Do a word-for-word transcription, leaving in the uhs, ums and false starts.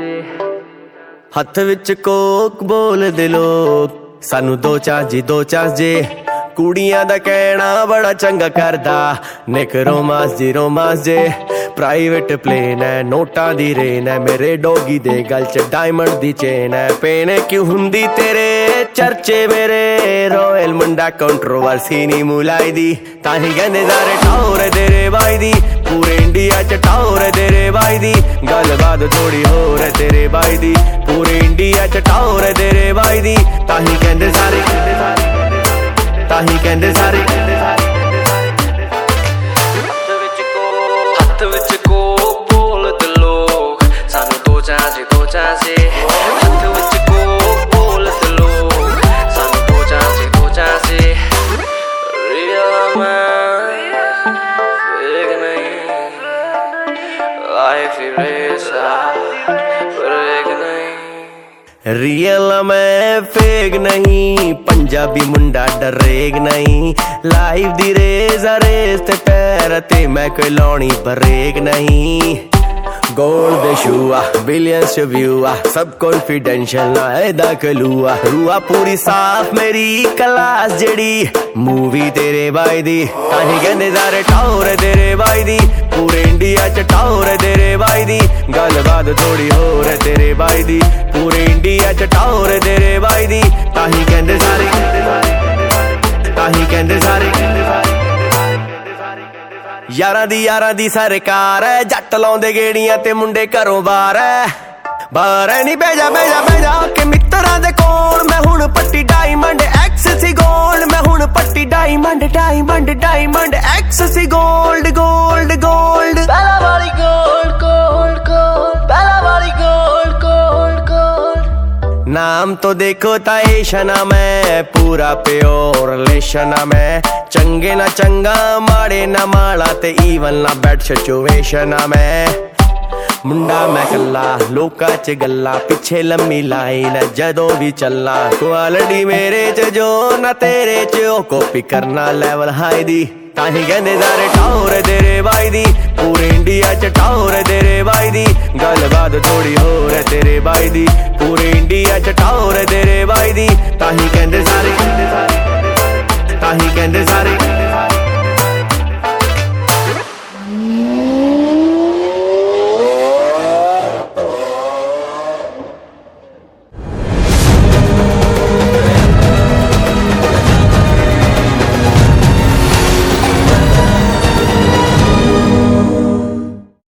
ਹੱਥ ਵਿੱਚ ਕੋਕ ਬੋਲਦੇ ਲੋਕ ਸਾਨੂੰ ਦੋ ਚਾਰ ਜੀ ਦੋ ਚਾਰ ਜੇ ਕੁੜੀਆਂ ਦਾ ਕਹਿਣਾ ਬੜਾ ਚੰਗਾ ਕਰਦਾ ਨਿਕ ਰੋਮਾਂਸ ਜੀ ਰੋਮਾਂਸ ਜੇ ਪ੍ਰਾਈਵੇਟ ਪਲੇਨ ਹੈ ਨੋਟਾਂ ਦੀ ਰੇਨ ਹੈ ਮੇਰੇ ਡੋਗੀ ਦੇ ਗਲ ਚ ਡਾਇਮੰਡ ਦੀ ਚੇਨ ਹੈ ਪੇਨ ਕਿਉਂ ਹੁੰਦੀ ਤੇਰੇ ਚਰਚੇ ਮੇਰੇ ਰੋਇਲ ਮੁੰਡਾ ਕੰਟਰੋਵਰਸੀ ਨਹੀਂ ਮੁਲਾਈ ਦੀ ਤਾਂ ਹੀ ਕਹਿੰਦੇ ਸਾਰੇ ਟੌਰ ਤੇਰੇ ਬਾਈ ਦੀ ਪੂਰੇ ਇੰਡੀਆ ਚ ਟੌਰ ਤੇਰੇ ਬਾਈ ਦੀ ਗੱਲਬਾਤ ਥੋੜੀ ਹੋਰ ਤੇਰੇ ਬਾਈ ਦੀ ਪੂਰੇ ਇੰਡੀਆ ਚ ਟੌਰ ਤੇਰੇ ਬਾਈ ਦੀ ਤਾਂ ਹੀ ਕਹਿੰਦੇ ਸਾਰੇ ਤਾਂ ਹੀ ਕਹਿੰਦੇ ਸਾਰੇ ਹੱਥ ਵਿੱਚ ਕੋਕ ਬੋਲਦੇ ਲੋਕ ਸਾਨੂੰ ਦੋ ਚਾਂਸੇ ਦੋ ਚਾਂਸੇ ਹੱਥ ਵਿੱਚ ਕੋਕ ਬੋਲਦੇ ਲੋਕ ਸਾਨੂੰ ਦੋ ਚਾਂਸੇ ਦੋ ਚਾਂਸੇ ਰੀਅਲ ਮੈਂ ਫੇਕ ਨਹੀਂ ਲਾਈਫ ਹੀ ਰੇਸਾ ਫੇਕ ਨਹੀਂ ਰੀਅਲ ਮੈਂ ਫੇਕ ਨਹੀਂ ਪੰਜਾਬੀ ਮੁੰਡਾ ਡਰੇਗ ਨਹੀਂ ਲਾਈਫ ਦੀ ਰੇਸ ਆ ਰੇਸ ਤੇ ਪੈਰ ਤੇ ਮੈਂ ਕੋਈ ਲਾਉਣੀ ਬਰੇਕ ਨਹੀਂ ਗੋਲਡ ਦੇ ਸ਼ੂ ਆ ਬਿਲੀਅਨਸ ਵਿਊ ਆ ਸਭ ਕੌਨਫੀਡੈਂਸ਼ੀਅਲ ਨਾ ਇਹਦਾ ਕਲੂਆ ਰੂਆ ਪੂਰੀ ਸਾਫ ਮੇਰੀ ਕਲਾਸ ਜਿਹੜੀ ਮੂਵੀ ਤੇਰੇ ਬਾਈ ਦੀ ਤਾਂ ਹੀ ਕਹਿੰਦੇ ਸਾਰੇ ਟੌਰ ਤੇਰੇ ਬਾਈ ਦੀ ਪੂਰੇ ਇੰਡੀਆ ਚ ਟੌਰ ਤੇਰੇ ਬਾਈ ਦੀ ਗੱਲਬਾਤ ਥੋੜੀ ਹੋਰ ਤੇਰੇ ਬਾਈ ਦੀ ਪੂਰੇ ਇੰਡੀਆ ਚ ਟੌਰ ਤੇਰੇ ਬਾਈ ਦੀ ਤਾਂ ਹੀ ਕਹਿੰਦੇ ਸਾਰੇ ਤਾਂ ਹੀ ਕਹਿੰਦੇ ਸਾਰੇ ਯਾਰਾਂ ਦੀ ਯਾਰਾਂ ਦੀ ਸਰਕਾਰ ਐ ਜੱਟ ਲਾਉਂਦੇ ਗੇੜੀਆਂ ਤੇ ਮੁੰਡੇ ਘਰੋਂ ਬਾਹਰ ਐ ਬਾਹਰ ਐ ਨੀ ਬਹਿ ਜਾ ਬਹਿ ਜਾ ਬਹਿ ਜਾ ਕੇ ਮਿੱਤਰਾਂ ਦੇ ਕੋਲ ਮੈਂ ਹੁਣ ਪੱਟੀ ਡਾਇਮੰਡ ਐਕਸ ਸੀ ਗੋਲਡ ਮੈਂ ਹੁਣ ਪੱਟੀ ਡਾਇਮੰਡ ਡਾਇਮੰਡ ਡਾਇਮੰਡ ਐਕਸ ਸੀ ਗੋਲਡ ਗੋਲਡ ਗੋਲਡ ਪਹਿਲਾ ਵਾਲੀ ਗੋਲਡ ਗੋਲਡ ਗੋਲਡ ਪਹਿਲਾ ਵਾਲੀ ਗੋਲਡ ਗੋਲਡ ਗੋਲਡ ਨਾਮ ਤੋਂ ਦੇਖੋ ਤਾਂ ਏਸ਼ਨਾ ਮੈਂ ਪੂਰਾ ਪਿਓਰ ਰਿਲੇਸ਼ਨ ਆ ਮੈਂ ਚੰਗੇ ਨਾ ਚੰਗਾ ਮਾੜੇ ਨਾ ਮਾੜਾ ਤੇ ਈਵਨ ਨਾ ਬੈਡ ਸਿਚੁਏਸ਼ਨ ਆ ਮੈਂ ਮੁੰਡਾ ਮੈਂ ਕੱਲਾ ਲੋਕਾਂ ਚ ਗੱਲਾਂ ਪਿੱਛੇ ਲੰਮੀ ਲਾਈਨ ਜਦੋਂ ਵੀ ਚੱਲਾਂ ਕੁਆਲਿਟੀ ਮੇਰੇ ਚ ਜੋ ਨਾ ਤੇਰੇ ਚ ਉਹ ਕਾਪੀ ਕਰਨਾ ਲੈਵਲ ਹਾਈ ਦੀ ਤਾਂ ਹੀ ਕਹਿੰਦੇ ਸਾਰੇ ਟੌਰ ਤੇਰੇ ਬਾਈ ਦੀ ਪੂਰੇ ਇੰਡੀਆ ਚ ਟੌਰ ਤੇਰੇ ਬਾਈ ਦੀ ਗੱਲਬਾਤ ਥੋੜੀ ਹੋਰ ਤੇਰੇ ਬਾਈ ਦੀ ਪੂਰੇ ਇੰਡੀਆ ਚ ਟੌਰ ਤੇਰੇ ਬਾਈ ਦੀ ਤਾਂ ਹੀ ਕਹਿੰਦੇ ਸਾਰੇ ਤਾਂ ਹੀ ਕਹਿੰਦੇ ਸਾਰੇ